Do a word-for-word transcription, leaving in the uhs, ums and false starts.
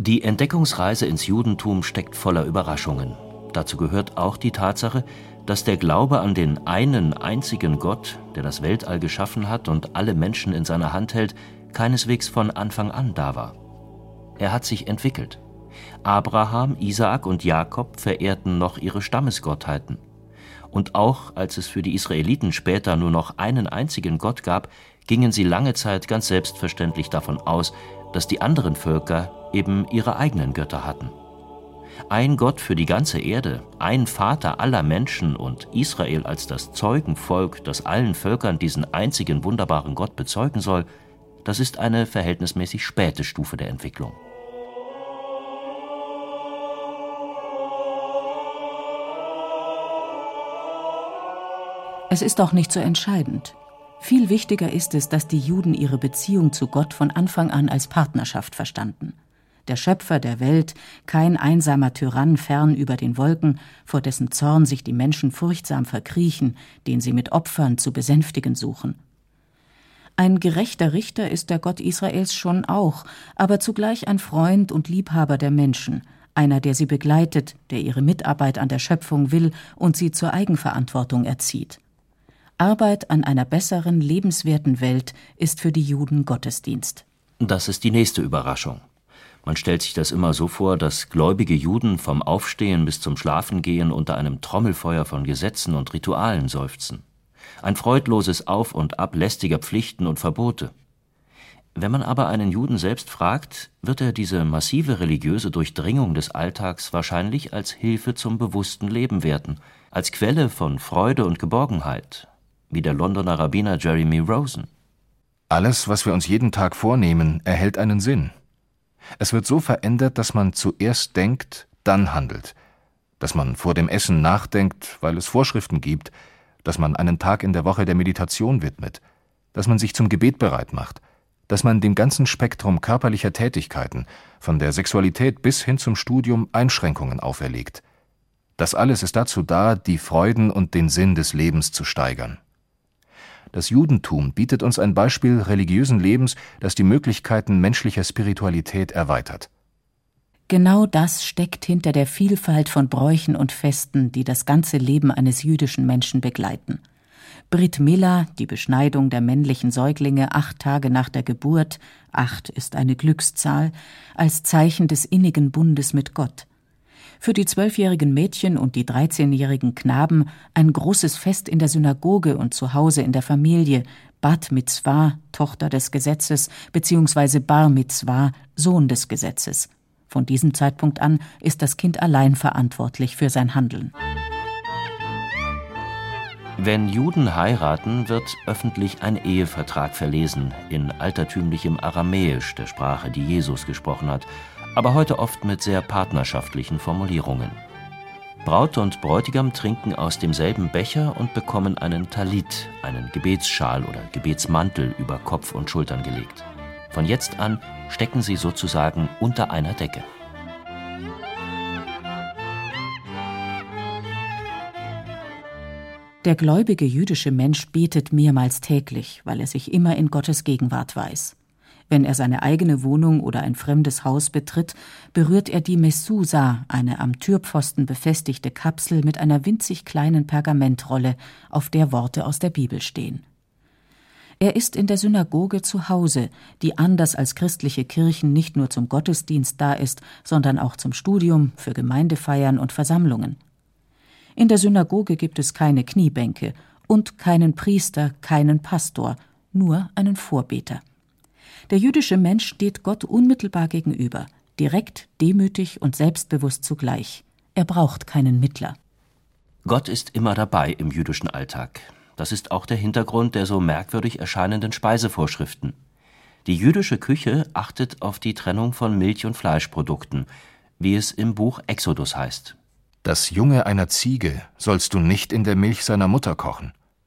Die Entdeckungsreise ins Judentum steckt voller Überraschungen. Dazu gehört auch die Tatsache, dass der Glaube an den einen einzigen Gott, der das Weltall geschaffen hat und alle Menschen in seiner Hand hält, keineswegs von Anfang an da war. Er hat sich entwickelt. Abraham, Isaak und Jakob verehrten noch ihre Stammesgottheiten. Und auch als es für die Israeliten später nur noch einen einzigen Gott gab, gingen sie lange Zeit ganz selbstverständlich davon aus, dass die anderen Völker eben ihre eigenen Götter hatten. Ein Gott für die ganze Erde, ein Vater aller Menschen und Israel als das Zeugenvolk, das allen Völkern diesen einzigen wunderbaren Gott bezeugen soll, das ist eine verhältnismäßig späte Stufe der Entwicklung. Es ist auch nicht so entscheidend. Viel wichtiger ist es, dass die Juden ihre Beziehung zu Gott von Anfang an als Partnerschaft verstanden. Der Schöpfer der Welt, kein einsamer Tyrann fern über den Wolken, vor dessen Zorn sich die Menschen furchtsam verkriechen, den sie mit Opfern zu besänftigen suchen. Ein gerechter Richter ist der Gott Israels schon auch, aber zugleich ein Freund und Liebhaber der Menschen, einer, der sie begleitet, der ihre Mitarbeit an der Schöpfung will und sie zur Eigenverantwortung erzieht. Arbeit an einer besseren, lebenswerten Welt ist für die Juden Gottesdienst. Das ist die nächste Überraschung. Man stellt sich das immer so vor, dass gläubige Juden vom Aufstehen bis zum Schlafengehen unter einem Trommelfeuer von Gesetzen und Ritualen seufzen. Ein freudloses Auf und Ab lästiger Pflichten und Verbote. Wenn man aber einen Juden selbst fragt, wird er diese massive religiöse Durchdringung des Alltags wahrscheinlich als Hilfe zum bewussten Leben werten, als Quelle von Freude und Geborgenheit, wie der Londoner Rabbiner Jeremy Rosen. Alles, was wir uns jeden Tag vornehmen, erhält einen Sinn. Es wird so verändert, dass man zuerst denkt, dann handelt. Dass man vor dem Essen nachdenkt, weil es Vorschriften gibt. Dass man einen Tag in der Woche der Meditation widmet. Dass man sich zum Gebet bereit macht. Dass man dem ganzen Spektrum körperlicher Tätigkeiten, von der Sexualität bis hin zum Studium, Einschränkungen auferlegt. Das alles ist dazu da, die Freuden und den Sinn des Lebens zu steigern. Das Judentum bietet uns ein Beispiel religiösen Lebens, das die Möglichkeiten menschlicher Spiritualität erweitert. Genau das steckt hinter der Vielfalt von Bräuchen und Festen, die das ganze Leben eines jüdischen Menschen begleiten. Brit Mila, die Beschneidung der männlichen Säuglinge acht Tage nach der Geburt, acht ist eine Glückszahl, als Zeichen des innigen Bundes mit Gott. Für die zwölfjährigen Mädchen und die dreizehnjährigen Knaben ein großes Fest in der Synagoge und zu Hause in der Familie, Bat Mitzvah, Tochter des Gesetzes, bzw. Bar Mitzvah, Sohn des Gesetzes. Von diesem Zeitpunkt an ist das Kind allein verantwortlich für sein Handeln. Wenn Juden heiraten, wird öffentlich ein Ehevertrag verlesen, in altertümlichem Aramäisch, der Sprache, die Jesus gesprochen hat, aber heute oft mit sehr partnerschaftlichen Formulierungen. Braut und Bräutigam trinken aus demselben Becher und bekommen einen Talit, einen Gebetsschal oder Gebetsmantel über Kopf und Schultern gelegt. Von jetzt an stecken sie sozusagen unter einer Decke. Der gläubige jüdische Mensch betet mehrmals täglich, weil er sich immer in Gottes Gegenwart weiß. Wenn er seine eigene Wohnung oder ein fremdes Haus betritt, berührt er die Messusa, eine am Türpfosten befestigte Kapsel mit einer winzig kleinen Pergamentrolle, auf der Worte aus der Bibel stehen. Er ist in der Synagoge zu Hause, die anders als christliche Kirchen nicht nur zum Gottesdienst da ist, sondern auch zum Studium, für Gemeindefeiern und Versammlungen. In der Synagoge gibt es keine Kniebänke und keinen Priester, keinen Pastor, nur einen Vorbeter. Der jüdische Mensch steht Gott unmittelbar gegenüber, direkt, demütig und selbstbewusst zugleich. Er braucht keinen Mittler. Gott ist immer dabei im jüdischen Alltag. Das ist auch der Hintergrund der so merkwürdig erscheinenden Speisevorschriften. Die jüdische Küche achtet auf die Trennung von Milch- und Fleischprodukten, wie es im Buch Exodus heißt. Das Junge einer Ziege sollst du nicht in der Milch seiner Mutter kochen.